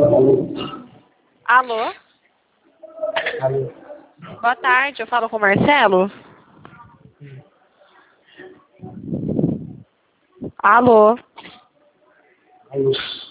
Alô? Alô? Boa tarde, eu falo com o Marcelo? Alô? Alô?